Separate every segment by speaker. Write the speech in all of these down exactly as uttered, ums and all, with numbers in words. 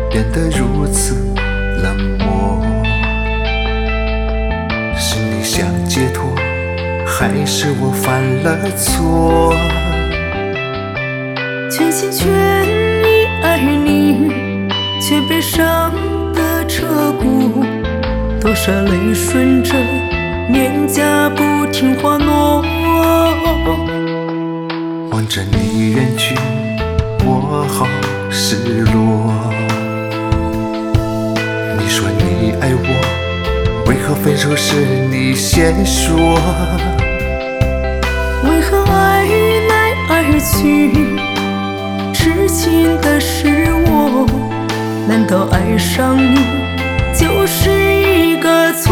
Speaker 1: 变得如此冷漠。是你想解脱，还是我犯了错？
Speaker 2: 全心全意爱你，却被伤的彻骨，多少泪顺着脸颊不听话挪。
Speaker 1: 望着你远去，我好失落。你说你爱我，为何分手时你先说？
Speaker 2: 为何爱来爱去，痴情的是我？难道爱上你就是一个错？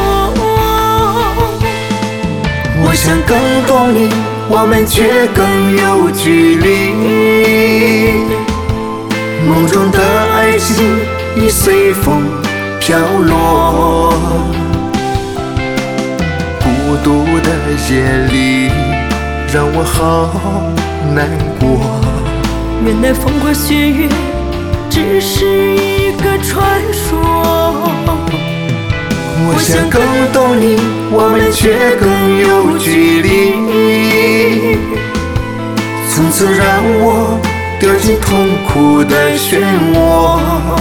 Speaker 1: 我想更懂你，我们却更有距离。梦中的爱情已随风飘落，孤独的夜里让我好难过。
Speaker 2: 原来风花雪月只是一个传说。
Speaker 1: 我想更懂你，我们却更有距离。从此让我掉进痛苦的漩涡。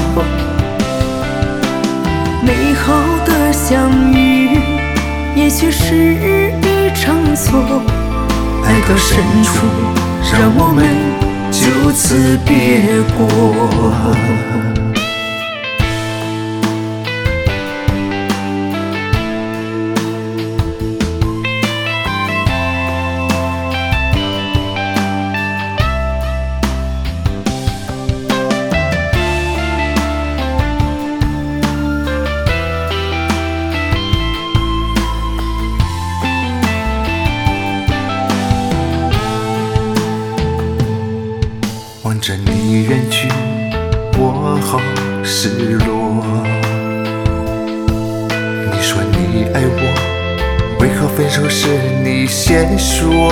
Speaker 2: 美好的相遇，也许是一场错。
Speaker 1: 爱到深处，让我们就此别过。望着你远去，我好失落。你说你爱我，为何分手时你先说？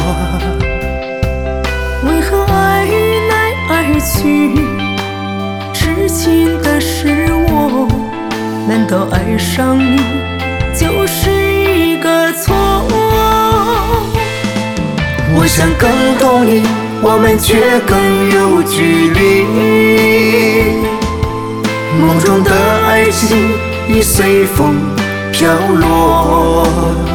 Speaker 2: 为何爱来爱去，痴情的是我？难道爱上你就是一个错？
Speaker 1: 我想更懂你，我们却更有距离。梦中的爱情已随风飘落，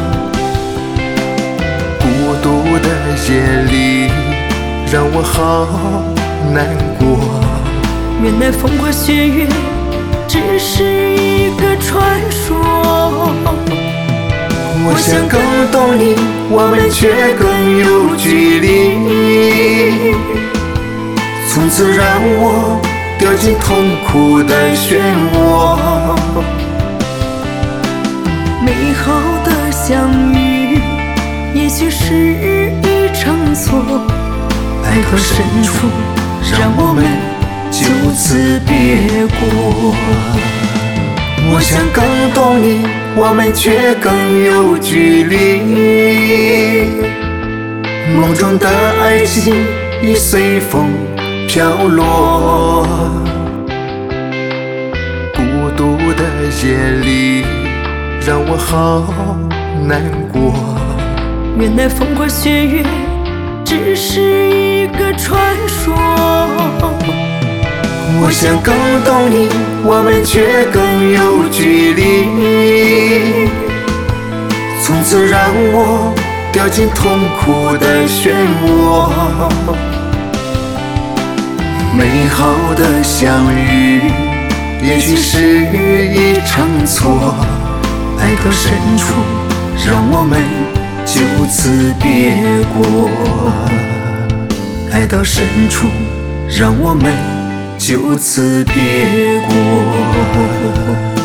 Speaker 1: 孤独的夜里让我好难过。
Speaker 2: 原来风花雪月只是一个传说。
Speaker 1: 我想更懂你，我们却更有距离。从此让我掉进痛苦的漩涡。
Speaker 2: 美好的相遇，也许是一场错。
Speaker 1: 爱到深处，让我们就此别过。我想更懂你，我们却更有距离。梦中的爱情已随风飘落，孤独的夜里让我好难过。
Speaker 2: 原来风花雪月只是一个传说。
Speaker 1: 我想更懂你，我们却更有距离。从此让我掉进痛苦的漩涡。美好的相遇，也许是一场错。爱到深处，让我们就此别过。爱到深处，让我们就此别过。